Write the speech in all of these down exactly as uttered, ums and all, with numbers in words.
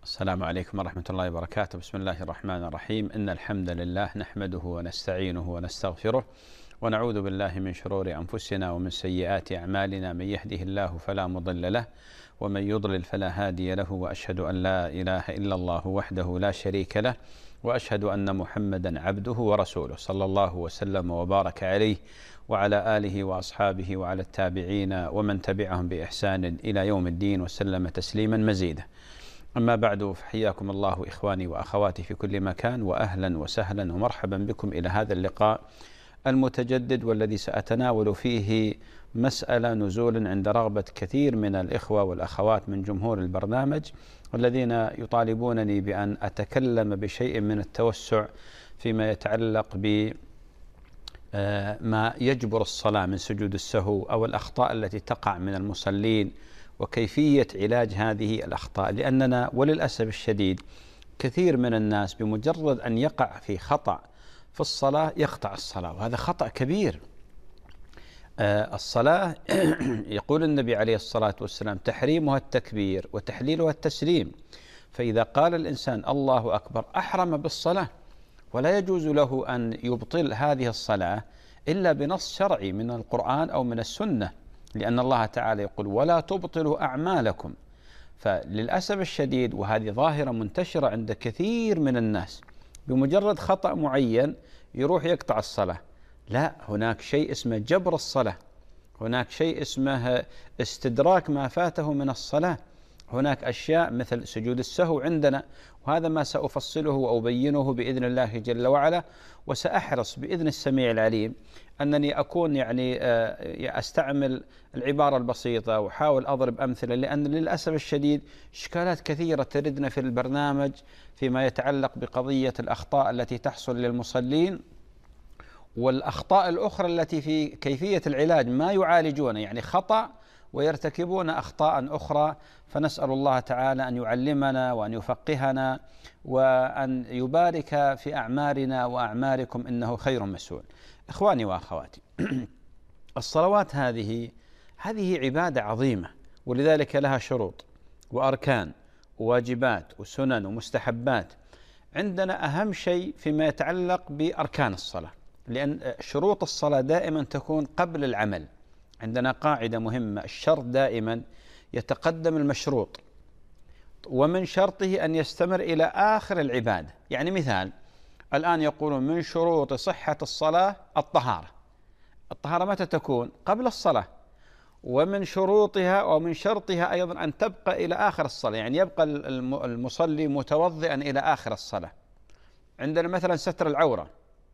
السلام عليكم ورحمة الله وبركاته. بسم الله الرحمن الرحيم. إن الحمد لله نحمده ونستعينه ونستغفره ونعوذ بالله من شرور أنفسنا ومن سيئات أعمالنا، من يهده الله فلا مضل له ومن يضلل فلا هادي له، وأشهد أن لا إله إلا الله وحده لا شريك له، وأشهد أن محمدا عبده ورسوله، صلى الله وسلم وبارك عليه وعلى آله وأصحابه وعلى التابعين ومن تبعهم بإحسان إلى يوم الدين وسلم تسليما مزيدا. أما بعد، فحياكم الله إخواني وأخواتي في كل مكان، وأهلا وسهلا ومرحبا بكم إلى هذا اللقاء المتجدد، والذي سأتناول فيه مسألة نزول عند رغبة كثير من الإخوة والأخوات من جمهور البرنامج، والذين يطالبونني بأن أتكلم بشيء من التوسع فيما يتعلق ب ما يجبر الصلاة من سجود السهو أو الأخطاء التي تقع من المصلين، وكيفية علاج هذه الأخطاء. لأننا وللأسف الشديد كثير من الناس بمجرد أن يقع في خطأ في الصلاة يقطع الصلاة، وهذا خطأ كبير. آه الصلاة يقول النبي عليه الصلاة والسلام: تحريمها التكبير وتحليلها التسليم. فإذا قال الإنسان الله أكبر أحرم بالصلاة، ولا يجوز له أن يبطل هذه الصلاة إلا بنص شرعي من القرآن أو من السنة، لأن الله تعالى يقول: ولا تبطلوا أعمالكم. فللأسف الشديد، وهذه ظاهرة منتشرة عند كثير من الناس، بمجرد خطأ معين يروح يقطع الصلاة. لا، هناك شيء اسمه جبر الصلاة، هناك شيء اسمه استدراك ما فاته من الصلاة، هناك أشياء مثل سجود السهو عندنا، وهذا ما سأفصله وأبينه بإذن الله جل وعلا. وسأحرص بإذن السميع العليم أنني أكون يعني أستعمل العبارة البسيطة وأحاول أضرب أمثلة، لأن للأسف الشديد إشكالات كثيرة تردنا في البرنامج فيما يتعلق بقضية الأخطاء التي تحصل للمصلين، والأخطاء الأخرى التي في كيفية العلاج ما يعالجون، يعني خطأ ويرتكبون أخطاء أخرى. فنسأل الله تعالى أن يعلمنا وأن يفقهنا وأن يبارك في أعمارنا وأعماركم، إنه خير مسؤول. إخواني وأخواتي، الصلوات هذه هذه عبادة عظيمة، ولذلك لها شروط وأركان وواجبات وسنن ومستحبات. عندنا أهم شيء فيما يتعلق بأركان الصلاة، لأن شروط الصلاة دائما تكون قبل العمل. عندنا قاعدة مهمة: الشرط دائما يتقدم المشروط، ومن شرطه أن يستمر إلى آخر العبادة. يعني مثال، الآن يقولون من شروط صحة الصلاة الطهارة. الطهارة متى تكون؟ قبل الصلاة. ومن شروطها ومن شرطها أيضا أن تبقى إلى آخر الصلاة، يعني يبقى المصلي متوضئا إلى آخر الصلاة. عندنا مثلا ستر العورة.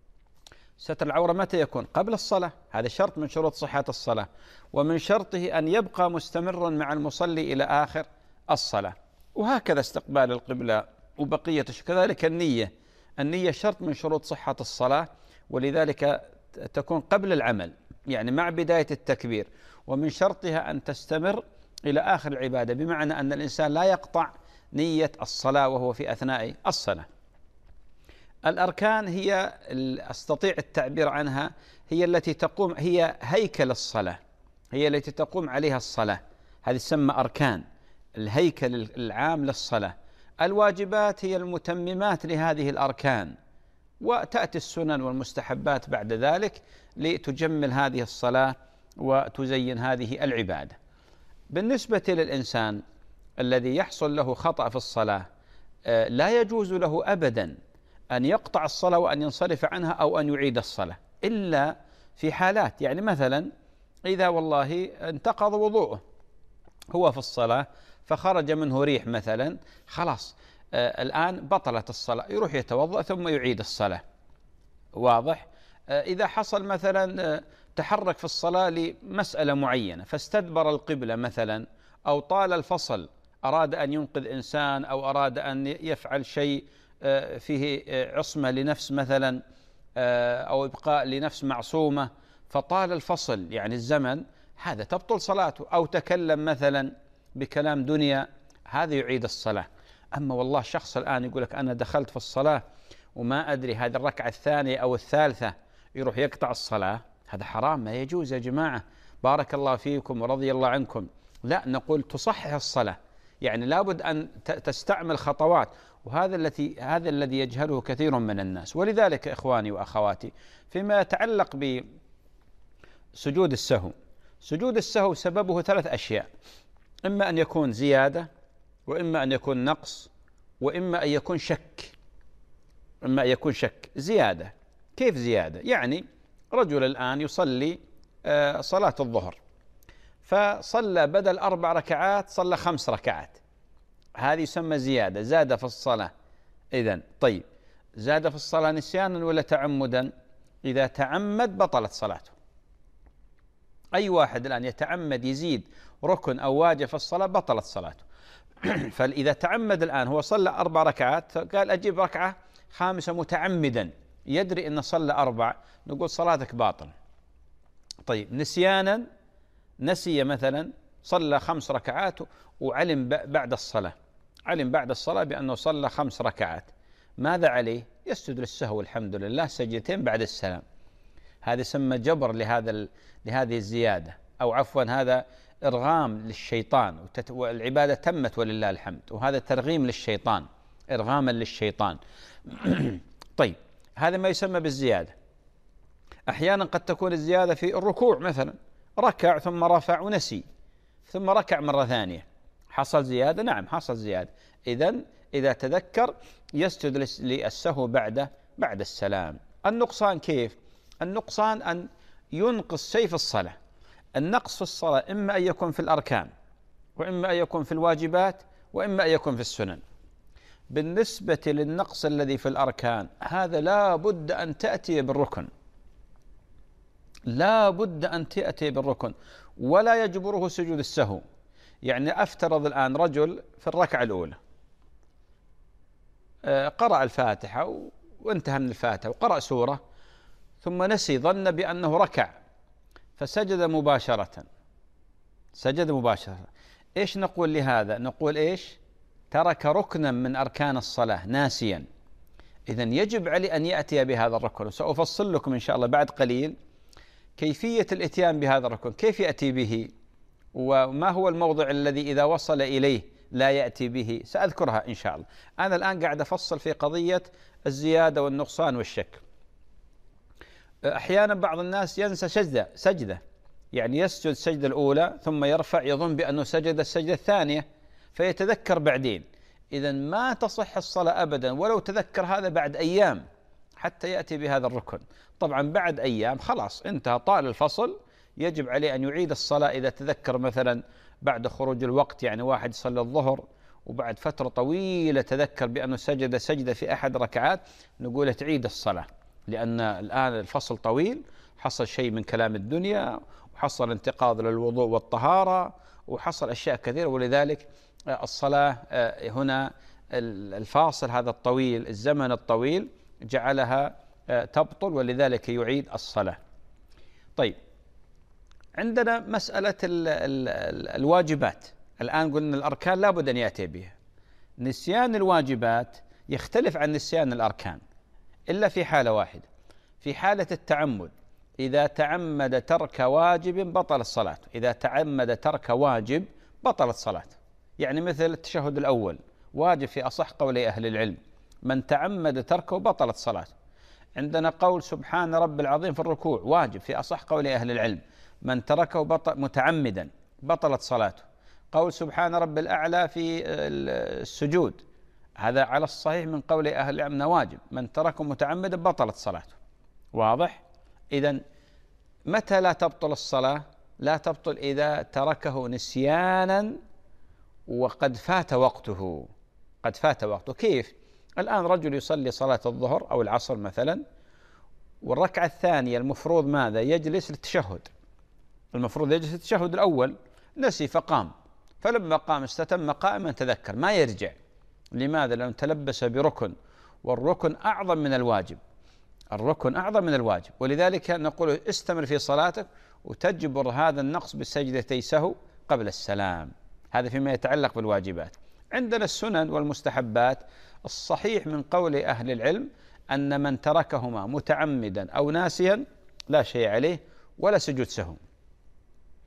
ستر العورة متى يكون؟ قبل الصلاة، هذا شرط من شروط صحة الصلاة. ومن شرطه أن يبقى مستمرا مع المصلي إلى آخر الصلاة. وهكذا استقبال القبلة وبقية. كذلك النية، النية شرط من شروط صحة الصلاة، ولذلك تكون قبل العمل، يعني مع بداية التكبير. ومن شرطها أن تستمر إلى آخر العبادة، بمعنى أن الإنسان لا يقطع نية الصلاة وهو في أثناء الصلاة. الأركان هي، أستطيع التعبير عنها، هي التي تقوم، هي هيكل الصلاة، هي التي تقوم عليها الصلاة. هذه تسمى أركان، الهيكل العام للصلاة. الواجبات هي المتممات لهذه الأركان، وتأتي السنن والمستحبات بعد ذلك لتجمل هذه الصلاة وتزين هذه العبادة. بالنسبة للإنسان الذي يحصل له خطأ في الصلاة، لا يجوز له أبدا أن يقطع الصلاة وأن ينصرف عنها أو أن يعيد الصلاة، إلا في حالات. يعني مثلا إذا والله انتقض وضوءه هو في الصلاة فخرج منه ريح مثلا، خلاص آه الآن بطلت الصلاة، يروح يتوضأ ثم يعيد الصلاة. واضح؟ آه إذا حصل مثلا آه تحرك في الصلاة لمسألة معينة فاستدبر القبلة مثلا، أو طال الفصل، أراد أن ينقذ إنسان أو أراد أن يفعل شيء فيه عصمة لنفس مثلا، أو إبقاء لنفس معصومة، فطال الفصل يعني الزمن، هذا تبطل صلاته. أو تكلم مثلا بكلام دنيا، هذا يعيد الصلاة. أما والله شخص الآن يقول لك أنا دخلت في الصلاة وما أدري هذه الركعة الثانية أو الثالثة، يروح يقطع الصلاة، هذا حرام، ما يجوز يا جماعة. بارك الله فيكم ورضي الله عنكم. لا، نقول تصحح الصلاة، يعني لابد أن تستعمل خطوات، وهذا الذي هذا الذي يجهله كثير من الناس. ولذلك إخواني وأخواتي، فيما يتعلق بسجود السهو، سجود السهو سببه ثلاث أشياء: إما أن يكون زيادة، وإما أن يكون نقص، وإما أن يكون شك. إما أن يكون شك. زيادة، كيف زيادة؟ يعني رجل الآن يصلي صلاة الظهر، فصلى بدل أربع ركعات صلى خمس ركعات، هذه يسمى زيادة، زاد في الصلاة. إذن طيب، زاد في الصلاة نسيانا ولا تعمدا؟ إذا تعمد بطلت صلاته. أي واحد الآن يتعمد يزيد ركن أو واجب في الصلاة بطلت صلاته. فإذا تعمد الآن، هو صلى أربع ركعات، قال أجيب ركعة خامسة متعمدا، يدري أن صلى أربع، نقول صلاتك باطل. طيب نسيانا، نسي مثلا صلى خمس ركعات وعلم بعد الصلاة، علم بعد الصلاة بأنه صلى خمس ركعات، ماذا عليه؟ يسجد للسهو الحمد لله سجدتين بعد السلام. هذا يسمى جبر لهذا لهذه الزيادة، أو عفوا هذا إرغام للشيطان، والعبادة تمت ولله الحمد، وهذا ترغيم للشيطان، إرغاما للشيطان. طيب، هذا ما يسمى بالزيادة. أحيانا قد تكون الزيادة في الركوع، مثلا ركع ثم رفع ونسي، ثم ركع مرة ثانية، حصل زيادة؟ نعم حصل زيادة. إذن إذا تذكر يسجد للسهو بعد بعد السلام. النقصان كيف؟ النقصان أن ينقص شيء في الصلاة. النقص في الصلاة إما أن يكون في الأركان، وإما أن يكون في الواجبات، وإما أن يكون في السنن. بالنسبة للنقص الذي في الأركان، هذا لا بد أن تأتي بالركن، لا بد أن تأتي بالركن، ولا يجبره سجود السهو. يعني أفترض الآن رجل في الركعة الأولى قرأ الفاتحة وانتهى من الفاتحة وقرأ سورة، ثم نسي، ظن بأنه ركع فسجد مباشرة، سجد مباشرة. إيش نقول لهذا؟ نقول إيش؟ ترك ركنا من أركان الصلاة ناسيا. إذن يجب عليه أن يأتي بهذا الركن، وسأفصل لكم إن شاء الله بعد قليل كيفية الإتيان بهذا الركن، كيف يأتي به، وما هو الموضع الذي إذا وصل إليه لا يأتي به، سأذكرها إن شاء الله. أنا الآن قاعد أفصل في قضية الزيادة والنقصان والشك. أحيانا بعض الناس ينسى سجدة سجدة يعني يسجد السجدة الأولى ثم يرفع، يظن بأنه سجد السجدة الثانية فيتذكر بعدين. إذن ما تصح الصلاة أبدا ولو تذكر هذا بعد أيام حتى يأتي بهذا الركن. طبعا بعد أيام خلاص انتهى، طال الفصل، يجب عليه أن يعيد الصلاة. إذا تذكر مثلا بعد خروج الوقت، يعني واحد صلى الظهر وبعد فترة طويلة تذكر بأنه سجد سجدة في أحد ركعات، نقول تعيد الصلاة، لأن الآن الفصل طويل، حصل شيء من كلام الدنيا، وحصل انتقاض للوضوء والطهارة، وحصل أشياء كثيرة، ولذلك الصلاة هنا الفاصل هذا الطويل، الزمن الطويل جعلها تبطل، ولذلك يعيد الصلاة. طيب، عندنا مسألة ال ال الواجبات. الآن قلنا الأركان لا بد أن يأتي بها. نسيان الواجبات يختلف عن نسيان الأركان إلا في حالة واحدة، في حالة التعمد. إذا تعمد ترك واجب بطل الصلاة، إذا تعمد ترك واجب بطلت صلاته. يعني مثل التشهد الأول واجب في أصح قولي أهل العلم، من تعمد تركه بطلت صلاته. عندنا قول سبحان رب العظيم في الركوع واجب في أصح قولي أهل العلم، من تركه بطل متعمدا بطلت صلاته. قول سبحان رب الأعلى في السجود، هذا على الصحيح من قول أهل العلم واجب، من تركه متعمدا بطلت صلاته. واضح؟ إذن متى لا تبطل الصلاة؟ لا تبطل إذا تركه نسيانا وقد فات وقته، قد فات وقته. كيف؟ الآن رجل يصلي صلاة الظهر أو العصر مثلا، والركعة الثانية المفروض ماذا؟ يجلس للتشهد، المفروض يجلس للتشهد الأول، نسي فقام، فلما قام استتم قائما تذكر، ما يرجع. لماذا؟ لأنه تلبس بركن، والركن أعظم من الواجب، الركن أعظم من الواجب. ولذلك نقول استمر في صلاتك وتجبر هذا النقص بسجدتي سهو قبل السلام. هذا فيما يتعلق بالواجبات. عندنا السنن والمستحبات، الصحيح من قول أهل العلم أن من تركهما متعمدا أو ناسيا لا شيء عليه ولا سجود سهو.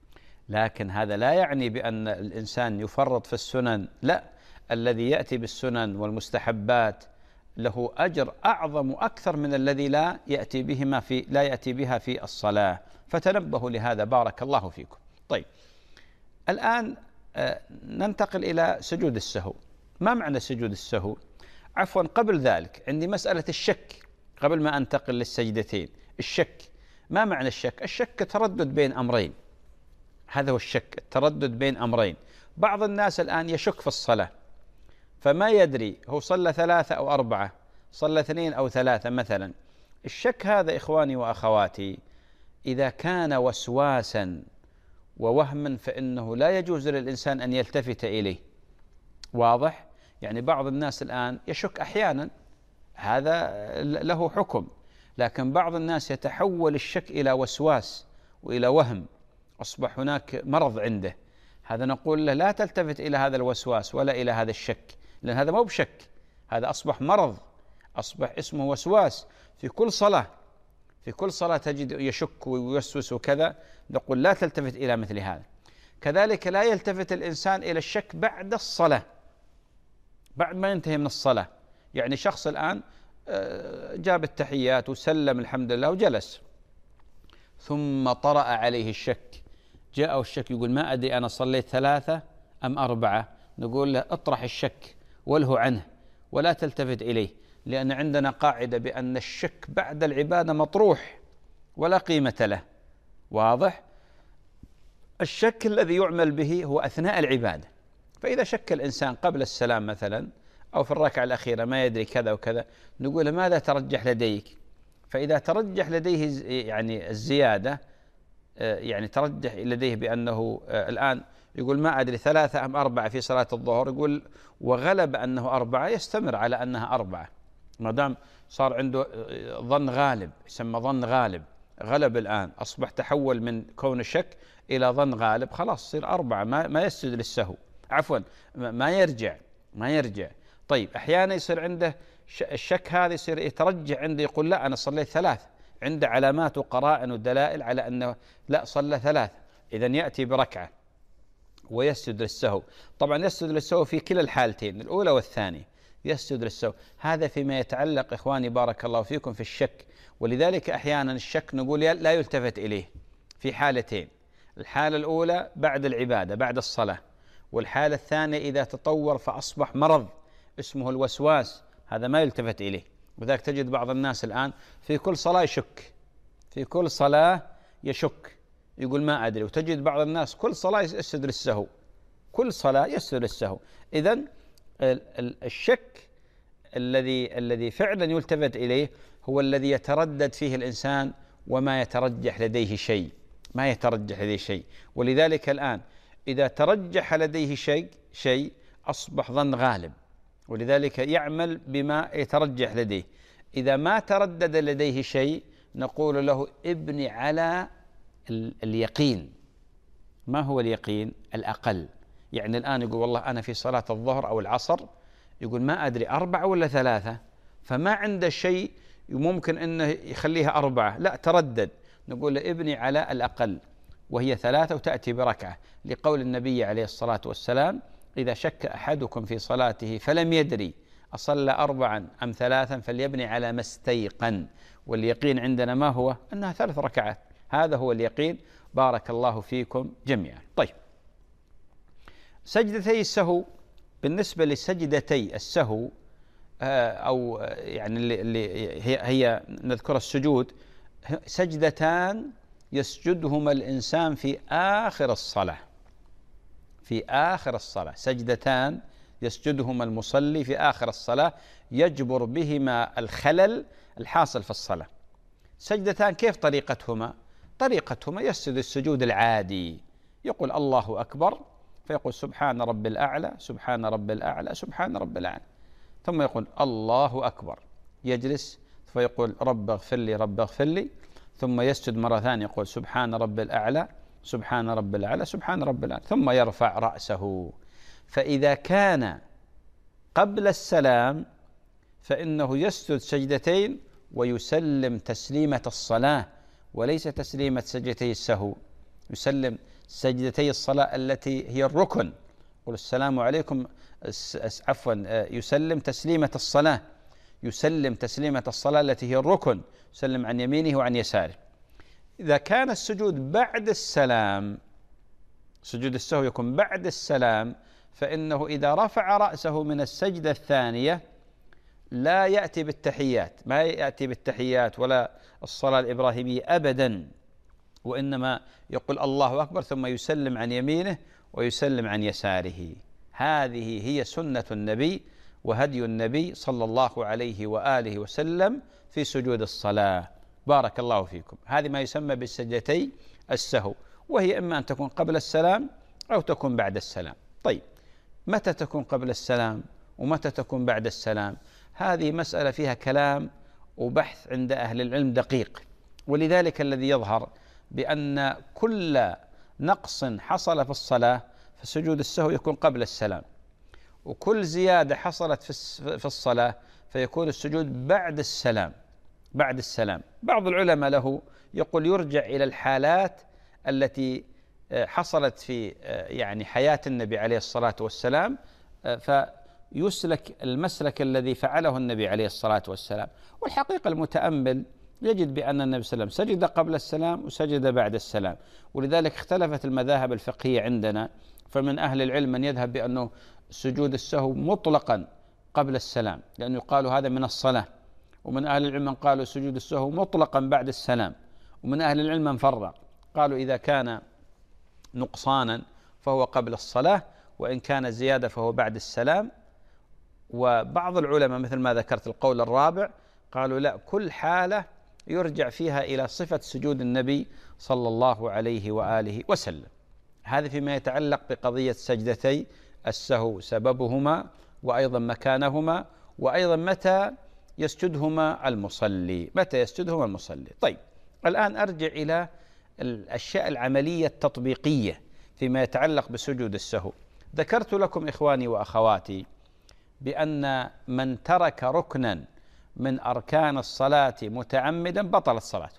لكن هذا لا يعني بأن الإنسان يفرط في السنن، لا، الذي يأتي بالسنن والمستحبات له أجر أعظم وأكثر من الذي لا يأتي بهما في لا يأتي بها في الصلاة، فتنبهوا لهذا بارك الله فيكم. طيب، الآن ننتقل إلى سجود السهو. ما معنى سجود السهو؟ عفوا، قبل ذلك عندي مسألة الشك قبل ما أنتقل للسجدتين. الشك، ما معنى الشك؟ الشك تردد بين أمرين، هذا هو الشك، التردد بين أمرين. بعض الناس الآن يشك في الصلاة، فما يدري هو صلى ثلاثة أو أربعة، صلى اثنين أو ثلاثة مثلا. الشك هذا إخواني وأخواتي إذا كان وسواسا ووهما فإنه لا يجوز للإنسان أن يلتفت إليه. واضح؟ يعني بعض الناس الآن يشك أحيانا، هذا له حكم، لكن بعض الناس يتحول الشك إلى وسواس وإلى وهم، أصبح هناك مرض عنده. هذا نقول له لا تلتفت إلى هذا الوسواس ولا إلى هذا الشك، لأن هذا مو بشك، هذا أصبح مرض، أصبح اسمه وسواس. في كل صلاة في كل صلاة تجد يشك ويوسوس وكذا، نقول لا تلتفت إلى مثل هذا. كذلك لا يلتفت الإنسان إلى الشك بعد الصلاة، بعد ما ينتهي من الصلاة. يعني شخص الآن جاب التحيات وسلم الحمد لله وجلس، ثم طرأ عليه الشك، جاءه الشك يقول ما أدري أنا صليت ثلاثة أم أربعة. نقول له اطرح الشك واله عنه ولا تلتفت إليه، لأن عندنا قاعدة بأن الشك بعد العبادة مطروح ولا قيمة له. واضح؟ الشك الذي يعمل به هو أثناء العبادة. فإذا شك الإنسان قبل السلام مثلا أو في الركعة الأخيرة ما يدري كذا وكذا، نقول ماذا ترجح لديك؟ فإذا ترجح لديه يعني الزيادة، يعني ترجح لديه بأنه الآن يقول ما أدري ثلاثة أم أربعة في صلاة الظهر، يقول وغلب أنه أربعة، يستمر على أنها أربعة ما دام صار عنده ظن غالب، يسمى ظن غالب، غلب الآن، أصبح تحول من كون شك إلى ظن غالب، خلاص يصير أربعة، ما, ما يسجد للسهو، عفوا ما يرجع ما يرجع. طيب، أحيانا يصير عنده الشك هذا يصير يترجع عنده، يقول لا أنا صليت ثلاث، عنده علامات وقرائن ودلائل على أنه لا صلى ثلاث، إذن يأتي بركعة ويسجد للسهو. طبعا يسجد للسهو في كلا الحالتين، الأولى والثانية يسجد للسهو. هذا فيما يتعلق إخواني بارك الله فيكم في الشك. ولذلك أحيانا الشك نقول لا يلتفت إليه في حالتين: الحالة الأولى بعد العبادة بعد الصلاة، والحالة الثانية إذا تطور فأصبح مرض اسمه الوسواس، هذا ما يلتفت إليه. وذلك تجد بعض الناس الآن في كل صلاة يشك، في كل صلاة يشك يقول ما أدري. وتجد بعض الناس كل صلاة يسجد للسهو، كل صلاة يسجد للسهو. إذن الشك الذي الذي فعلا يلتفت إليه هو الذي يتردد فيه الإنسان وما يترجح لديه شيء، ما يترجح لديه شيء. ولذلك الآن إذا ترجح لديه شيء شيء أصبح ظن غالب، ولذلك يعمل بما يترجح لديه. إذا ما تردد لديه شيء نقول له ابني على اليقين. ما هو اليقين؟ الأقل. يعني الآن يقول والله أنا في صلاة الظهر أو العصر يقول ما أدري أربعة ولا ثلاثة، فما عنده شيء ممكن أنه يخليها أربعة، لا تردد، نقول له ابني على الأقل وهي ثلاثة وتأتي بركعة، لقول النبي عليه الصلاة والسلام: إذا شك أحدكم في صلاته فلم يدري أصلى أربعا أم ثلاثا فليبني على ما استيقن. واليقين عندنا ما هو؟ أنها ثلاث ركعات، هذا هو اليقين. بارك الله فيكم جميعا. طيب، سجدتي السهو، بالنسبة لسجدتي السهو أو يعني اللي هي, هي نذكر السجود، سجدتان يسجدهما الإنسان في آخر الصلاة، في آخر الصلاة سجدتان يسجدهما المصلي في آخر الصلاة يجبر بهما الخلل الحاصل في الصلاة. سجدتان كيف طريقتهما؟ طريقتهما يسجد السجود العادي، يقول الله أكبر فيقول سبحان رب الأعلى سبحان رب الأعلى سبحان رب الأعلى، ثم يقول الله أكبر، يجلس فيقول رب اغفر لي رب اغفر لي، ثم يسجد مرة ثانية يقول سبحان رب الأعلى سبحان رب الأعلى سبحان رب الأعلى، ثم يرفع رأسه. فإذا كان قبل السلام فإنه يسجد سجدتين ويسلم تسليمة الصلاة وليس تسليمة سجدتي السهو، يسلم سجدتي الصلاة التي هي الركن. قل السلام عليكم، عفوا يسلم تسليمة الصلاة، يسلم تسليمة الصلاة التي هي الركن، يسلم عن يمينه وعن يساره. إذا كان السجود بعد السلام، سجود السهو يكون بعد السلام، فإنه إذا رفع رأسه من السجدة الثانية لا يأتي بالتحيات، ما يأتي بالتحيات ولا الصلاة الإبراهيمية أبدا، وإنما يقول الله أكبر ثم يسلم عن يمينه ويسلم عن يساره. هذه هي سنة النبي وهدي النبي صلى الله عليه وآله وسلم في سجود الصلاة. بارك الله فيكم. هذه ما يسمى بالسجدتي السهو، وهي إما أن تكون قبل السلام أو تكون بعد السلام. طيب، متى تكون قبل السلام ومتى تكون بعد السلام؟ هذه مسألة فيها كلام وبحث عند أهل العلم دقيق، ولذلك الذي يظهر بأن كل نقص حصل في الصلاة فسجود السهو يكون قبل السلام، وكل زيادة حصلت في الصلاة فيكون السجود بعد السلام. بعد السلام بعض العلماء له يقول يرجع إلى الحالات التي حصلت في يعني حياة النبي عليه الصلاة والسلام، فيسلك المسلك الذي فعله النبي عليه الصلاة والسلام. والحقيقة المتأمل يجد بأن النبي صلى الله عليه وسلم سجد قبل السلام وسجد بعد السلام، ولذلك اختلفت المذاهب الفقهية عندنا، فمن أهل العلم من يذهب بأنه سجود السهو مطلقا قبل السلام لأنه يقال هذا من الصلاة، ومن أهل العلم من قالوا سجود السهو مطلقا بعد السلام، ومن أهل العلم من فرق قالوا إذا كان نقصانا فهو قبل الصلاة، وإن كان زيادة فهو بعد السلام. وبعض العلماء مثل ما ذكرت القول الرابع قالوا لا، كل حالة يرجع فيها إلى صفة سجود النبي صلى الله عليه وآله وسلم. هذا فيما يتعلق بقضية سجدتي السهو، سببهما وأيضا مكانهما، وأيضا متى يسجدهما المصلي، متى يسجدهما المصلي. طيب، الآن أرجع إلى الأشياء العملية التطبيقية فيما يتعلق بسجود السهو. ذكرت لكم إخواني وأخواتي بأن من ترك ركنا من أركان الصلاة متعمدا بطلت صلاته،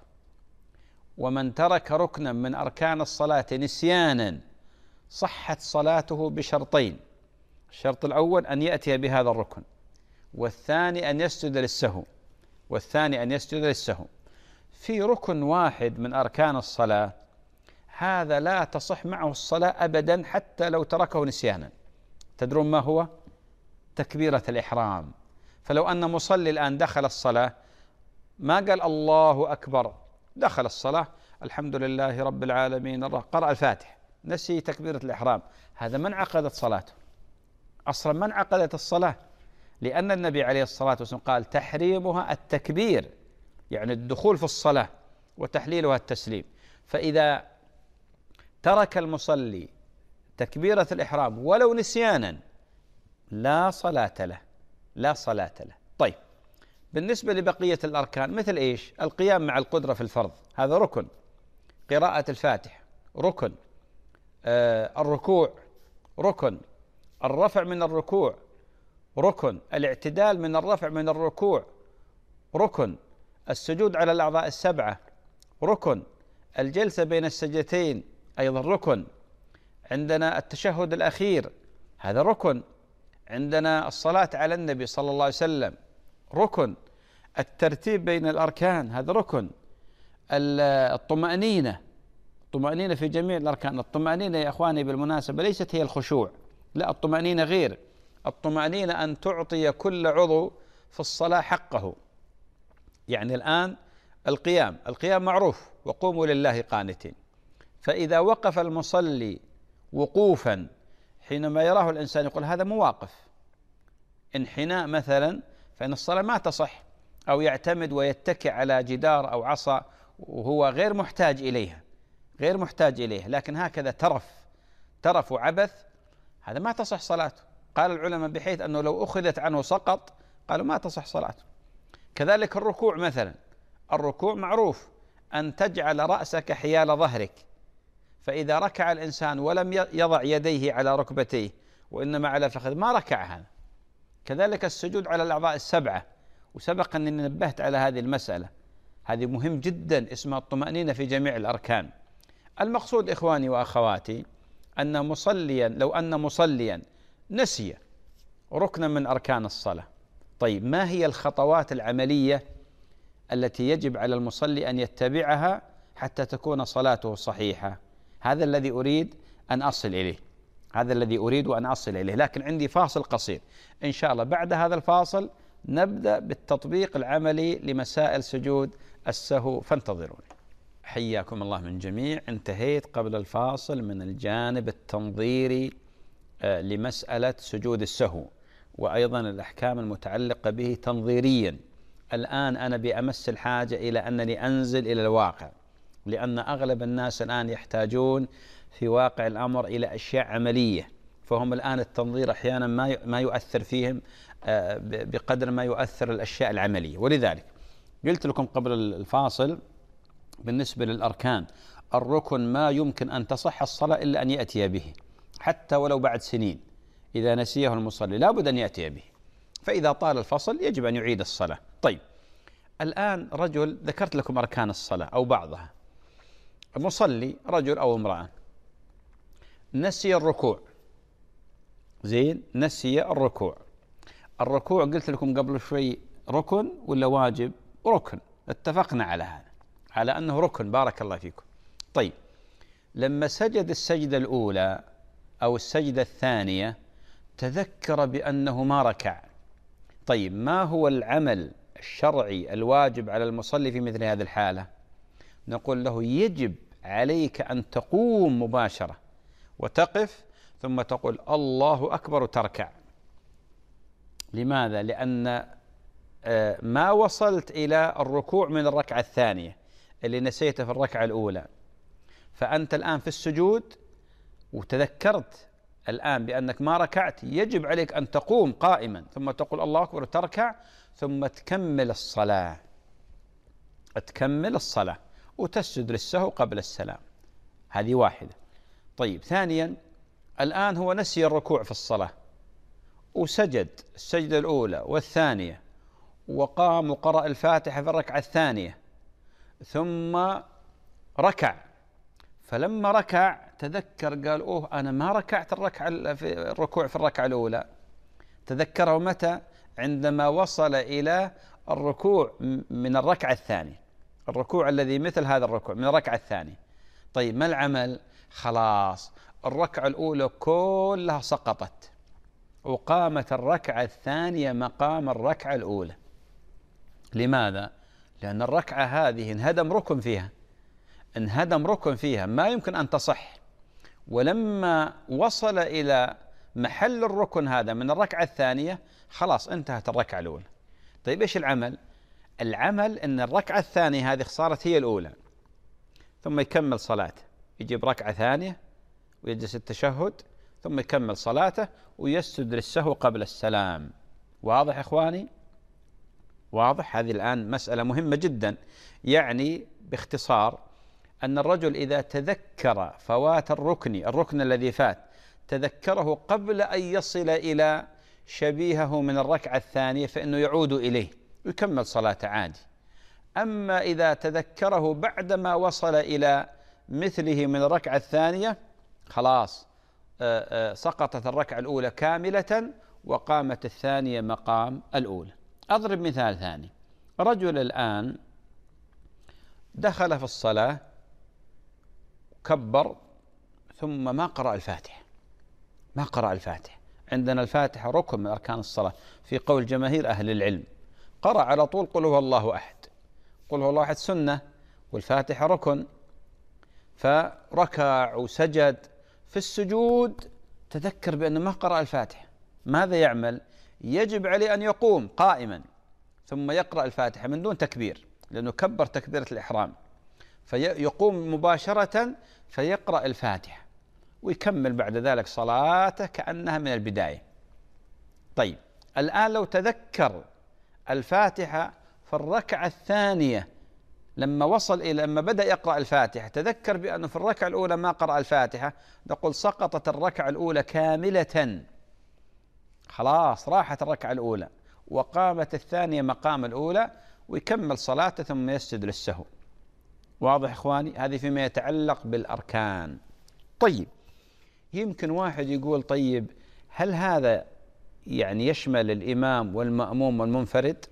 ومن ترك ركنا من أركان الصلاة نسيانا صحت صلاته بشرطين: الشرط الأول أن يأتي بهذا الركن، والثاني أن يسجد للسهو والثاني أن يسجد للسهو في ركن واحد من أركان الصلاة، هذا لا تصح معه الصلاة أبدا حتى لو تركه نسيانا. تدرون ما هو؟ تكبيرة الإحرام. فلو أن مصلي الآن دخل الصلاة ما قال الله أكبر، دخل الصلاة الحمد لله رب العالمين قرأ الفاتح، نسي تكبيرة الإحرام، هذا ما انعقدت صلاته أصلا، ما انعقدت الصلاة، لأن النبي عليه الصلاة والسلام قال تحريمها التكبير، يعني الدخول في الصلاة، وتحليلها التسليم. فإذا ترك المصلي تكبيرة الإحرام ولو نسيانا لا صلاة له، لا صلاة له. طيب، بالنسبة لبقية الأركان مثل إيش؟ القيام مع القدرة في الفرض هذا ركن، قراءة الفاتح ركن، آه الركوع ركن، الرفع من الركوع ركن، الاعتدال من الرفع من الركوع ركن، السجود على الأعضاء السبعة ركن، الجلسة بين السجدتين أيضا ركن، عندنا التشهد الأخير هذا ركن، عندنا الصلاة على النبي صلى الله عليه وسلم ركن، الترتيب بين الأركان هذا ركن، الطمأنينة الطمأنينة في جميع الأركان. الطمأنينة يا أخواني بالمناسبة ليست هي الخشوع، لا، الطمأنينة غير. الطمأنينة أن تعطي كل عضو في الصلاة حقه. يعني الآن القيام القيام معروف، وقوموا لله قانتين، فإذا وقف المصلي وقوفا حينما يراه الإنسان يقول هذا مواقف، انحناء مثلا، فإن الصلاة ما تصح، أو يعتمد ويتكئ على جدار أو عصا وهو غير محتاج إليها غير محتاج إليها لكن هكذا ترف ترف وعبث، هذا ما تصح صلاته. قال العلماء بحيث أنه لو أخذت عنه سقط، قالوا ما تصح صلاته. كذلك الركوع مثلا، الركوع معروف أن تجعل رأسك حيال ظهرك، فإذا ركع الإنسان ولم يضع يديه على ركبتيه وإنما على فخذ ما ركع هذا. كذلك السجود على الأعضاء السبعة، وسبق أني نبهت على هذه المسألة، هذه مهم جدا، اسمها الطمأنينة في جميع الأركان. المقصود إخواني وأخواتي أن مصليا لو أن مصليا نسي ركنا من أركان الصلاة، طيب ما هي الخطوات العملية التي يجب على المصلي أن يتبعها حتى تكون صلاته صحيحة؟ هذا الذي أريد أن أصل إليه، هذا الذي أريد أن أصل إليه، لكن عندي فاصل قصير إن شاء الله. بعد هذا الفاصل نبدأ بالتطبيق العملي لمسائل سجود السهو، فانتظروني. حياكم الله من جميع. انتهيت قبل الفاصل من الجانب التنظيري لمسألة سجود السهو وأيضا الأحكام المتعلقة به تنظيريا. الآن أنا بأمس الحاجة إلى أنني أنزل إلى الواقع، لأن أغلب الناس الآن يحتاجون في واقع الأمر إلى أشياء عملية، فهم الآن التنظير أحيانا ما يؤثر فيهم بقدر ما يؤثر الأشياء العملية. ولذلك قلت لكم قبل الفاصل بالنسبة للأركان، الركن ما يمكن أن تصح الصلاة إلا أن يأتي به، حتى ولو بعد سنين إذا نسيه المصلي لابد أن يأتي به، فإذا طال الفصل يجب أن يعيد الصلاة. طيب الآن رجل، ذكرت لكم أركان الصلاة أو بعضها، المصلي رجل أو امرأة نسي الركوع، زين، نسي الركوع. الركوع قلت لكم قبل شوي ركن ولا واجب؟ ركن، اتفقنا على هذا، على أنه ركن، بارك الله فيكم. طيب لما سجد السجدة الأولى أو السجدة الثانية تذكر بأنه ما ركع، طيب ما هو العمل الشرعي الواجب على المصلي في مثل هذه الحالة؟ نقول له يجب عليك أن تقوم مباشرة وتقف ثم تقول الله أكبر وتركع. لماذا؟ لأن ما وصلت إلى الركوع من الركعة الثانية اللي نسيته في الركعة الأولى، فأنت الآن في السجود وتذكرت الآن بأنك ما ركعت، يجب عليك أن تقوم قائما ثم تقول الله أكبر وتركع ثم تكمل الصلاة، تكمل الصلاة وتسجد للسهو قبل السلام. هذه واحدة. طيب ثانيا، الآن هو نسي الركوع في الصلاة وسجد السجدة الأولى والثانية وقام وقرأ الفاتحة في الركعة الثانية ثم ركع، فلما ركع تذكر قال أوه أنا ما ركعت الركعة في الركوع في الركعة الأولى. تذكره متى؟ عندما وصل إلى الركوع من الركعة الثانية، الركوع الذي مثل هذا الركوع من الركعة الثانية. طيب ما العمل؟ خلاص الركعة الأولى كلها سقطت وقامت الركعة الثانية مقام الركعة الأولى. لماذا؟ لأن الركعة هذه انهدم ركن فيها، انهدم ركن فيها ما يمكن أن تصح، ولما وصل إلى محل الركن هذا من الركعة الثانية خلاص انتهت الركعة الأولى. طيب إيش العمل؟ العمل أن الركعة الثانية هذه صارت هي الأولى، ثم يكمل صلاته، يجيب ركعة ثانية ويجلس التشهد ثم يكمل صلاته ويسجد للسهو قبل السلام. واضح إخواني؟ واضح؟ هذه الآن مسألة مهمة جدا. يعني باختصار أن الرجل إذا تذكر فوات الركن الركن الذي فات تذكره قبل أن يصل إلى شبيهه من الركعة الثانية فإنه يعود إليه ويكمل صلاته عادي. أما إذا تذكره بعدما وصل إلى مثله من الركعة الثانية خلاص سقطت الركعة الأولى كاملة وقامت الثانية مقام الأولى. أضرب مثال ثاني. رجل الآن دخل في الصلاة كبر ثم ما قرأ الفاتحة، ما قرأ الفاتحة. عندنا الفاتحة ركن من أركان الصلاة في قول جماهير أهل العلم. قرأ على طول قل هو الله أحد، قل هو الله أحد سنة والفاتحة ركن، فركع وسجد. في السجود تذكر بأنه ما قرأ الفاتحة، ماذا يعمل؟ يجب عليه أن يقوم قائما ثم يقرأ الفاتحة من دون تكبير، لأنه كبر تكبيرة الإحرام، فيقوم مباشرة فيقرأ الفاتحة ويكمل بعد ذلك صلاته كأنها من البداية. طيب الآن لو تذكر الفاتحة في الركعة الثانية لما وصل إلى لما بدأ يقرأ الفاتحة تذكر بأنه في الركعة الأولى ما قرأ الفاتحة، نقول سقطت الركعة الأولى كاملة، خلاص راحت الركعة الأولى وقامت الثانية مقام الأولى ويكمل صلاته ثم يسجد للسهو. واضح إخواني؟ هذه فيما يتعلق بالأركان. طيب، يمكن واحد يقول طيب هل هذا يعني يشمل الإمام والمأموم والمنفرد؟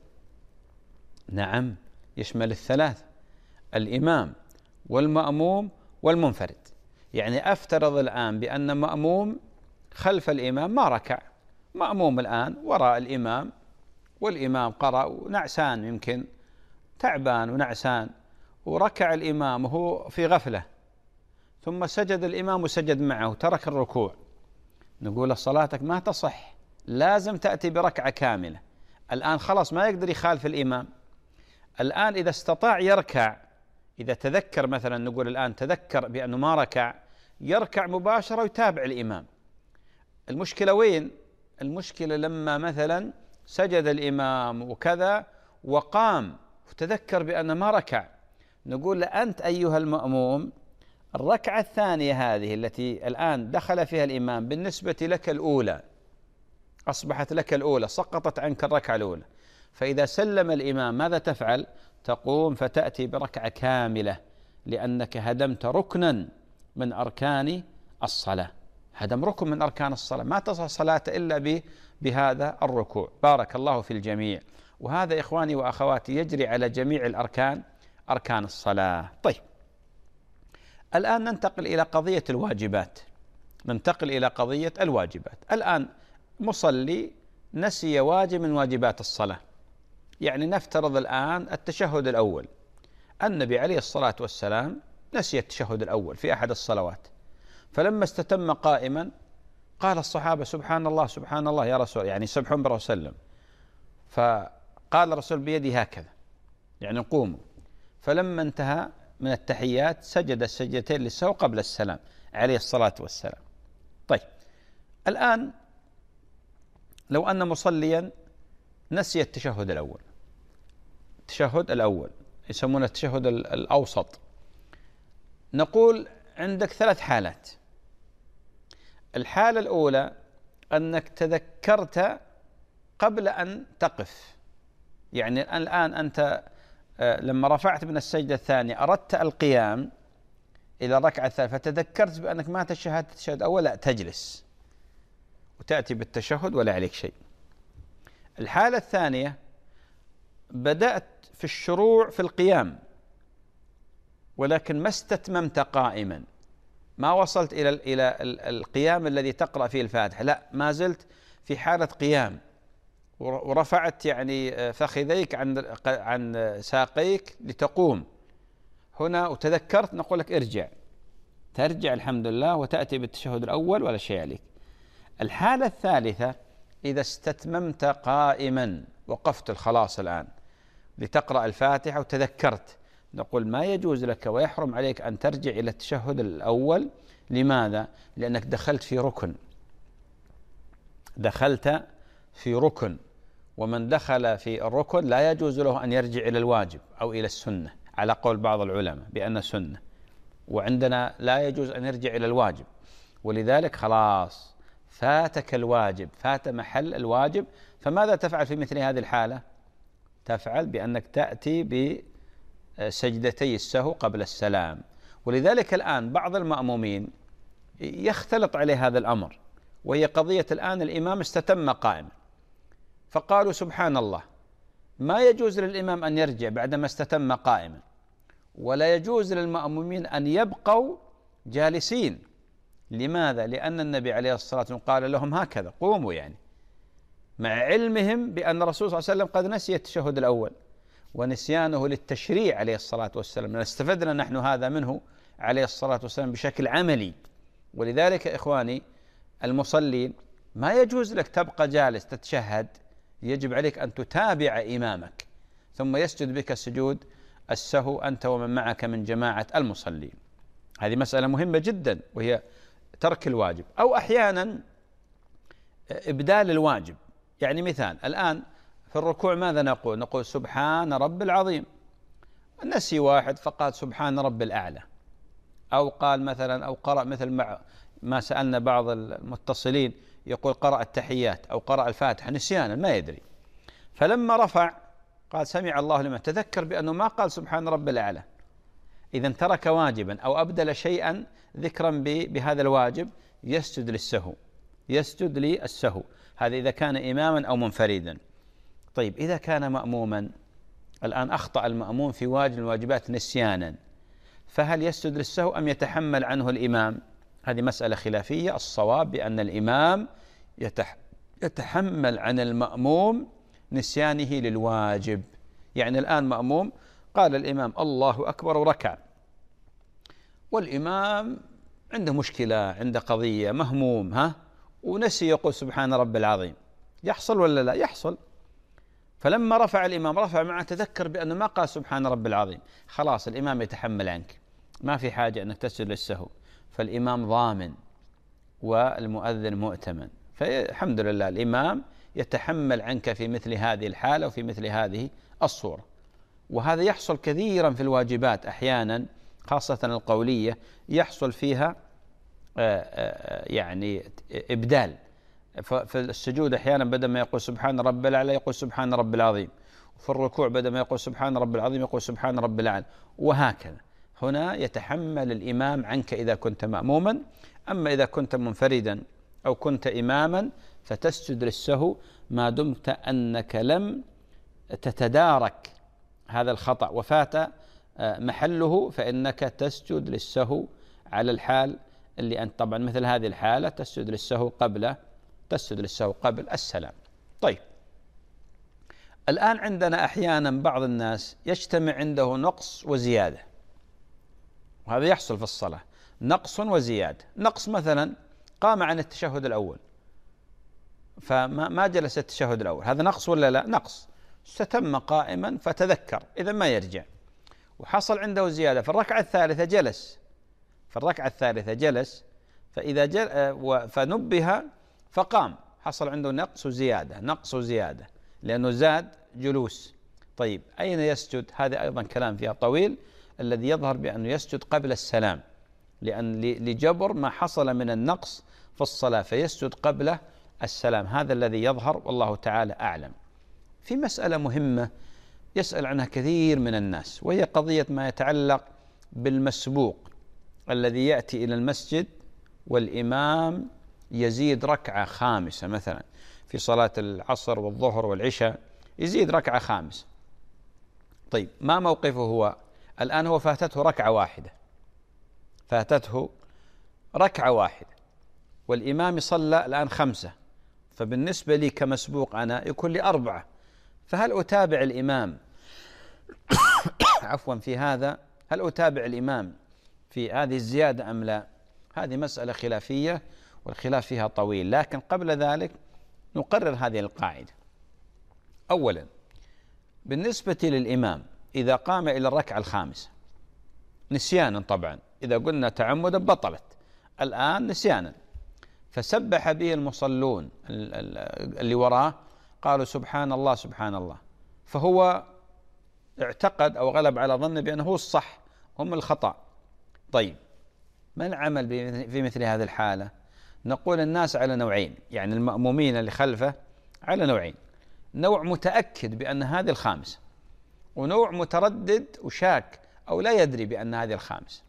نعم، يشمل الثلاثة، الإمام والمأموم والمنفرد. يعني أفترض الآن بأن مأموم خلف الإمام ما ركع، مأموم الآن وراء الإمام والإمام قرأ ونعسان، يمكن تعبان ونعسان، وركع الإمام وهو في غفلة، ثم سجد الإمام وسجد معه ترك الركوع، نقول صلاتك ما تصح، لازم تأتي بركعة كاملة. الآن خلاص ما يقدر يخالف الإمام. الآن إذا استطاع يركع، إذا تذكر مثلا، نقول الآن تذكر بأنه ما ركع، يركع مباشرة ويتابع الإمام. المشكلة وين؟ المشكلة لما مثلا سجد الإمام وكذا وقام وتذكر بأنه ما ركع، نقول له أنت أيها المأموم الركعة الثانية هذه التي الآن دخل فيها الإمام بالنسبة لك الأولى، أصبحت لك الأولى، سقطت عنك الركعة الأولى. فإذا سلم الإمام ماذا تفعل؟ تقوم فتأتي بركعة كاملة، لأنك هدمت ركنا من أركان الصلاة، هدم ركن من أركان الصلاة، ما تصح صلاة إلا بهذا الركوع. بارك الله في الجميع. وهذا إخواني وأخواتي يجري على جميع الأركان، أركان الصلاة. طيب، الآن ننتقل إلى قضية الواجبات، ننتقل إلى قضية الواجبات. الآن مصلي نسي واجب من واجبات الصلاة، يعني نفترض الآن التشهد الأول، النبي عليه الصلاة والسلام نسي التشهد الأول في أحد الصلوات، فلما استتم قائما قال الصحابة سبحان الله سبحان الله يا رسول، يعني سبحان الله وسلم، فقال الرسول بيدي هكذا، يعني قوموا. فلما انتهى من التحيات سجد السجدتين للسهو قبل السلام عليه الصلاة والسلام. طيب، الآن لو أن مصليا نسي التشهد الأول، التشهد الأول يسمونه التشهد الأوسط، نقول عندك ثلاث حالات. الحالة الأولى أنك تذكرت قبل أن تقف، يعني الآن أنت لما رفعت من السجدة الثانية أردت القيام إلى الركعة الثالثة، فتذكرت بأنك ما تشهدت التشهد الأول، لا تجلس وتأتي بالتشهد ولا عليك شيء. الحالة الثانية بدأت في الشروع في القيام ولكن ما استتممت قائما، ما وصلت إلى إلى القيام الذي تقرأ فيه الفاتحة، لا، ما زلت في حالة قيام ورفعت يعني فخذيك عن عن ساقيك لتقوم هنا وتذكرت، نقول لك ارجع، ترجع الحمد لله وتأتي بالتشهد الأول ولا شيء عليك. الحالة الثالثة إذا استتممت قائما، وقفت الخلاص الآن لتقرأ الفاتحة وتذكرت، نقول ما يجوز لك ويحرم عليك أن ترجع إلى التشهد الأول. لماذا؟ لأنك دخلت في ركن، دخلت في ركن، ومن دخل في الركن لا يجوز له أن يرجع إلى الواجب أو إلى السنة، على قول بعض العلماء بأن سنة، وعندنا لا يجوز أن يرجع إلى الواجب، ولذلك خلاص فاتك الواجب، فات محل الواجب. فماذا تفعل في مثل هذه الحالة؟ تفعل بأنك تأتي بسجدتي السهو قبل السلام. ولذلك الآن بعض المأمومين يختلط عليه هذا الأمر، وهي قضية الآن الإمام استتم قائما فقالوا سبحان الله، ما يجوز للإمام أن يرجع بعدما استتم قائما، ولا يجوز للمأمومين أن يبقوا جالسين. لماذا؟ لأن النبي عليه الصلاة والسلام قال لهم هكذا قوموا، يعني مع علمهم بأن الرسول صلى الله عليه وسلم قد نسي التشهد الأول، ونسيانه للتشريع عليه الصلاة والسلام، استفدنا نحن هذا منه عليه الصلاة والسلام بشكل عملي. ولذلك إخواني المصلين ما يجوز لك تبقى جالس تتشهد، يجب عليك أن تتابع إمامك ثم يسجد بك سجود السهو أنت ومن معك من جماعة المصلين. هذه مسألة مهمة جدا، وهي ترك الواجب، أو أحيانا إبدال الواجب. يعني مثال الآن في الركوع ماذا نقول؟ نقول سبحان رب العظيم، نسي واحد فقال سبحان رب الأعلى، أو قال مثلا أو قرأ مثل ما سألنا بعض المتصلين يقول قرأ التحيات أو قرأ الفاتحة نسيانا ما يدري، فلما رفع قال سمع الله لمن، تذكر بأنه ما قال سبحان رب الأعلى، إذا ترك واجبا أو أبدل شيئا ذكرا بهذا الواجب يسجد للسهو، يسجد للسهو. هذا إذا كان إماما أو منفردا. طيب إذا كان مأموما، الآن أخطأ المأموم في واجب الواجبات نسيانا، فهل يسجد للسهو أم يتحمل عنه الإمام؟ هذه مسألة خلافية. الصواب بأن الإمام يتحمل عن المأموم نسيانه للواجب. يعني الآن مأموم قال الإمام الله أكبر وركع، والإمام عنده مشكلة، عنده قضية، مهموم ها ونسي يقول سبحان رب العظيم، يحصل ولا لا؟ يحصل. فلما رفع الإمام رفع معه تذكر بأنه ما قال سبحان رب العظيم، خلاص الإمام يتحمل عنك، ما في حاجة أنك تسجد للسهو، فالإمام ضامن والمؤذن مؤتمن. فالحمد لله الإمام يتحمل عنك في مثل هذه الحالة وفي مثل هذه الصورة. وهذا يحصل كثيرا في الواجبات أحيانا، خاصة القولية، يحصل فيها يعني إبدال. في السجود أحيانا بدل ما يقول سبحان رب الأعلى يقول سبحان رب العظيم، وفي الركوع بدل ما يقول سبحان رب العظيم يقول سبحان رب الأعلى، وهكذا. هنا يتحمل الإمام عنك إذا كنت مأموما. أما إذا كنت منفردا أو كنت إماما فتسجد للسهو ما دمت أنك لم تتدارك هذا الخطأ وفات محله، فإنك تسجد للسهو على الحال اللي أنت طبعا مثل هذه الحالة تسجد للسهو قبل تسجد للسهو قبل السلام. طيب الآن عندنا أحيانا بعض الناس يجتمع عنده نقص وزيادة، وهذا يحصل في الصلاة، نقص وزيادة. نقص مثلا قام عن التشهد الأول فما ما جلس التشهد الأول، هذا نقص ولا لا؟ نقص. ستم قائما فتذكر، إذا ما يرجع. وحصل عنده زيادة في الركعة الثالثة جلس، في الركعة الثالثة جلس فإذا جل فنبه فقام، حصل عنده نقص وزيادة، نقص وزيادة لأنه زاد جلوس. طيب أين يسجد؟ هذا أيضا كلام فيها طويل. الذي يظهر بأنه يسجد قبل السلام، لأن لجبر ما حصل من النقص في الصلاة فيسجد قبل السلام. هذا الذي يظهر والله تعالى أعلم. في مسألة مهمة يسأل عنها كثير من الناس، وهي قضية ما يتعلق بالمسبوق الذي يأتي إلى المسجد والإمام يزيد ركعة خامسة، مثلا في صلاة العصر والظهر والعشاء يزيد ركعة خامسة. طيب ما موقفه هو؟ الآن هو فاتته ركعة واحدة، فاتته ركعة واحدة والإمام صلى الآن خمسة، فبالنسبة لي كمسبوق أنا يكون لي أربعة، فهل أتابع الإمام عفوا في هذا؟ هل أتابع الإمام في هذه الزيادة أم لا؟ هذه مسألة خلافية والخلاف فيها طويل. لكن قبل ذلك نقرر هذه القاعدة. أولا بالنسبة للإمام إذا قام إلى الركعة الخامسة نسيانا، طبعا إذا قلنا تعمدا بطلت، الآن نسيانا، فسبح به المصلون اللي وراه قالوا سبحان الله سبحان الله، فهو اعتقد أو غلب على ظنه بأنه هو الصح، هم الخطأ. طيب ما العمل في مثل هذه الحالة؟ نقول الناس على نوعين، يعني المأمومين اللي خلفه على نوعين: نوع متأكد بأن هذه الخامسة، ونوع متردد وشاك أو لا يدري بأن هذه الخامسة.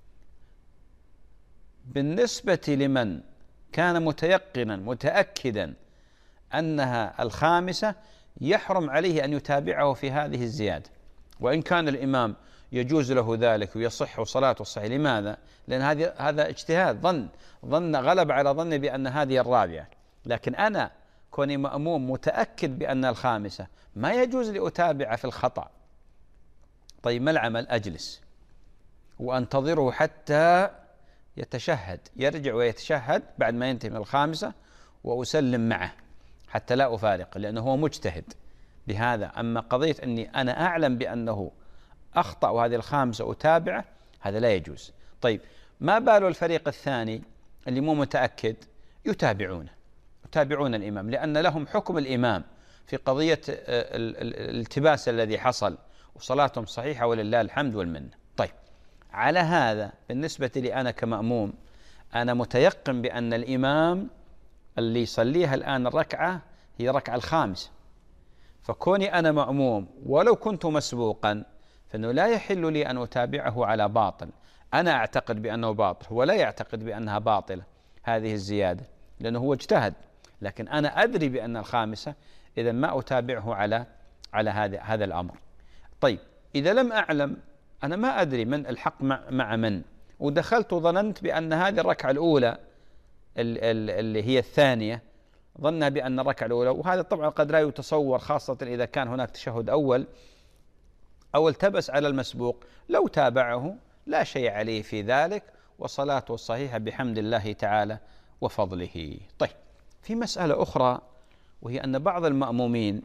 بالنسبة لمن كان متيقنا متأكدا أنها الخامسة يحرم عليه أن يتابعه في هذه الزيادة، وإن كان الإمام يجوز له ذلك ويصح صلاته صحيح. لماذا؟ لأن هذا هذا اجتهاد، ظن ظن غلب على ظني بأن هذه الرابعة، لكن أنا كوني مأموم متأكد بأن الخامسة ما يجوز لي أتابع في الخطأ. طيب ما العمل؟ أجلس وأنتظره حتى يتشهد، يرجع ويتشهد بعد ما ينتهي من الخامسة، وأسلم معه حتى لا أفارق، لأنه هو مجتهد بهذا. أما قضية أني أنا أعلم بأنه أخطأ وهذه الخامسة أتابعه، هذا لا يجوز. طيب ما بال الفريق الثاني اللي مو متأكد؟ يتابعونه، يتابعون الإمام، لأن لهم حكم الإمام في قضية الالتباس الذي حصل، وصلاتهم صحيحة ولله الحمد والمنة. طيب على هذا بالنسبة لي أنا كمأموم، أنا متيقن بأن الإمام اللي يصليها الآن الركعة هي ركعة الخامسة، فكوني أنا مأموم ولو كنت مسبوقا فإنه لا يحل لي أن أتابعه على باطل، أنا أعتقد بأنه باطل، هو لا يعتقد بأنها باطلة هذه الزيادة لأنه هو اجتهد، لكن أنا أدري بأن الخامسة، إذا ما أتابعه على على هذا هذا الأمر. طيب إذا لم أعلم، أنا ما أدري من الحق مع, مع من، ودخلت وظننت بأن هذه الركعة الأولى اللي هي الثانية ظنها بأن الركعة الأولى، وهذا طبعا قد لا يتصور خاصة إذا كان هناك تشهد أول أو التبس على المسبوق، لو تابعه لا شيء عليه في ذلك وصلاته صحيحة بحمد الله تعالى وفضله. طيب في مسألة أخرى، وهي أن بعض المأمومين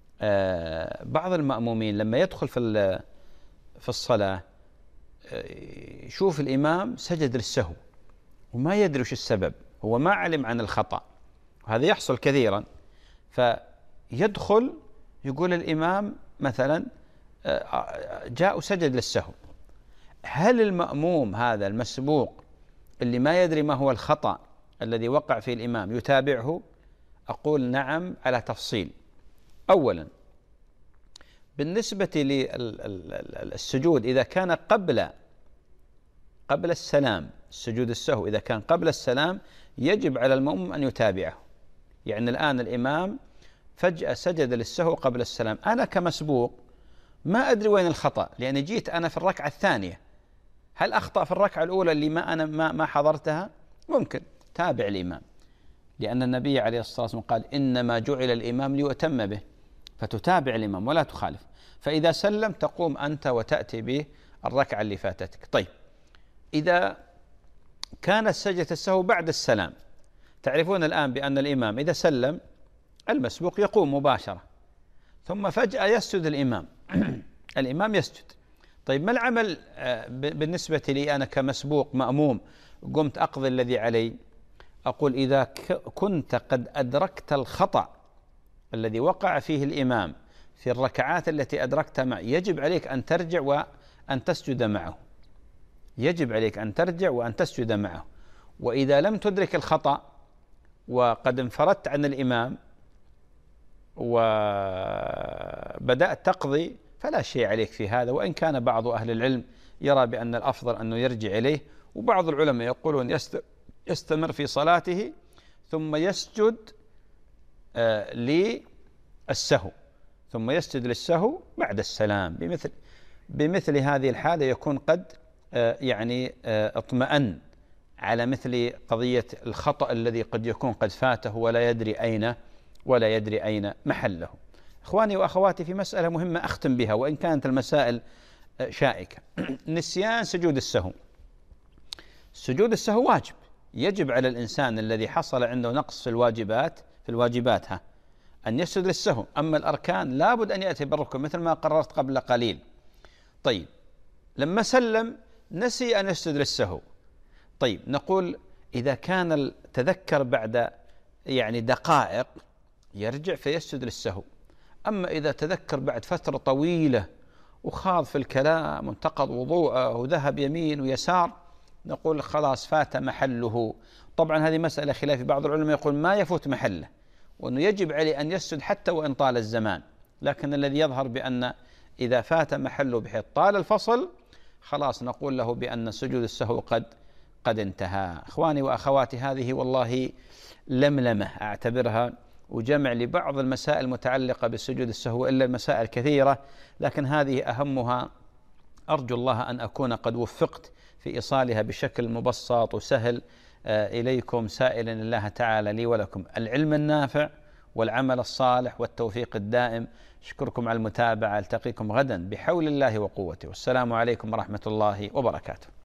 آه بعض المأمومين لما يدخل في في الصلاة يشوف الإمام سجد للسهو وما يدري وش السبب، هو ما علم عن الخطأ، وهذا يحصل كثيرا، فيدخل يقول الإمام مثلا جاء وسجد للسهو. هل المأموم هذا المسبوق اللي ما يدري ما هو الخطأ الذي وقع فيه الإمام يتابعه؟ أقول نعم على تفصيل. أولا بالنسبة للسجود إذا كان قبل قبل السلام، السجود السهو إذا كان قبل السلام يجب على المأموم أن يتابعه. يعني الآن الإمام فجأة سجد للسهو قبل السلام، أنا كمسبوق ما أدري وين الخطأ لأني جيت أنا في الركعة الثانية، هل أخطأ في الركعة الأولى اللي ما أنا ما, ما حضرتها؟ ممكن تابع الإمام، لأن النبي عليه الصلاة والسلام قال إنما جعل الإمام ليؤتم به، فتتابع الإمام ولا تخالف. فإذا سلم تقوم أنت وتأتي به الركعة اللي فاتتك. طيب إذا كانت سجدة السهو بعد السلام، تعرفون الآن بأن الإمام إذا سلم المسبوق يقوم مباشرة، ثم فجأة يسجد الإمام الإمام يسجد. طيب ما العمل بالنسبة لي أنا كمسبوق مأموم قمت أقضي الذي علي؟ أقول إذا كنت قد أدركت الخطأ الذي وقع فيه الإمام في الركعات التي أدركتها معه، يجب عليك أن ترجع وأن تسجد معه، يجب عليك أن ترجع وأن تسجد معه. وإذا لم تدرك الخطأ وقد انفردت عن الإمام وبدأت تقضي فلا شيء عليك في هذا، وإن كان بعض أهل العلم يرى بأن الأفضل أنه يرجع إليه، وبعض العلماء يقولون يستمر في صلاته ثم يسجد آه للسهو، ثم يسجد للسهو بعد السلام. بمثل بمثل هذه الحالة يكون قد آه يعني آه اطمأن على مثل قضية الخطأ الذي قد يكون قد فاته ولا يدري أين ولا يدري أين محله. إخواني وأخواتي في مسألة مهمة أختم بها وإن كانت المسائل شائكة. نسيان سجود السهو. سجود السهو واجب، يجب على الإنسان الذي حصل عنده نقص في الواجبات في الواجبات ها أن يسجد للسهو. أما الأركان لابد أن يأتي بالركن مثل ما قررت قبل قليل. طيب لما سلم نسي أن يسجد للسهو، طيب نقول إذا كان تذكر بعد يعني دقائق يرجع فيسجد للسهو. أما إذا تذكر بعد فترة طويلة وخاض في الكلام وانتقض وضوءه وذهب يمين ويسار، نقول خلاص فات محله. طبعا هذه مسألة خلاف، بعض العلماء يقول ما يفوت محله وأنه يجب عليه أن يسجد حتى وإن طال الزمان، لكن الذي يظهر بأن إذا فات محله بحيث طال الفصل خلاص نقول له بأن سجود السهو قد قد انتهى. إخواني وأخواتي هذه والله لملمة أعتبرها وجمع لبعض المسائل المتعلقة بسجود السهو، إلا المسائل كثيرة لكن هذه أهمها. أرجو الله أن أكون قد وفقت في إيصالها بشكل مبسط وسهل إليكم، سائلا الله تعالى لي ولكم العلم النافع والعمل الصالح والتوفيق الدائم. أشكركم على المتابعة، ألتقيكم غدا بحول الله وقوته، والسلام عليكم ورحمة الله وبركاته.